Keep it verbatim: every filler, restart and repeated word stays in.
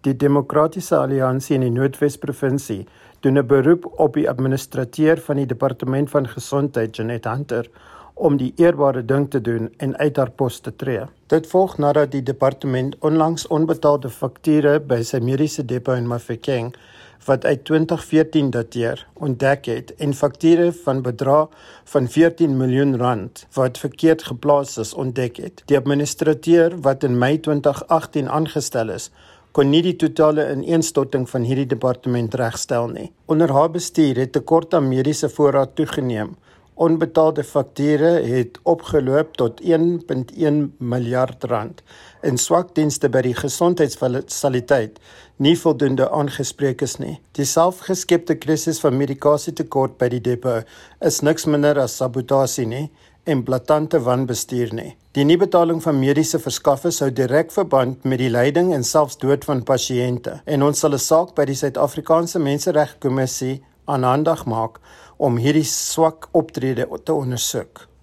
Die Demokratiese Alliansie in die Noordwes-provinsie doen 'n beroep op die administrateur van die Departement van Gesondheid, Jeanette Hunter, om die eerbare ding te doen en uit haar pos te tree. Dit volg nadat die departement onlangs onbetaalde fakture by sy mediese depot in Mafeking, wat uit twintig veertien dateer, ontdek het en fakture van bedrag van veertien miljoen rand wat verkeerd geplaas is ontdek het. Die administrateur wat in Mei twintig agtien aangestel is, kon nie die totale ineenstorting van hierdie departement regstel nie. Onder haar bestuur het tekort aan mediese voorraad toegeneem. Onbetaalde fakture het opgeloop tot een komma een miljard rand en swakdienste by die gesondheidsfasiliteit nie voldoende aangespreek is nie. Die selfgeskepte krisis van medikasietekort by die depot is niks minder as sabotasie nie en blaatante wanbestuur nie. Die nie-betaling van mediese verskaffers hou direk verband met die lyding en selfs dood van pasiënte en ons sal 'n saak by die Suid-Afrikaanse Menseregkommissie aanhandig maak om hierdie swak optrede te ondersoek.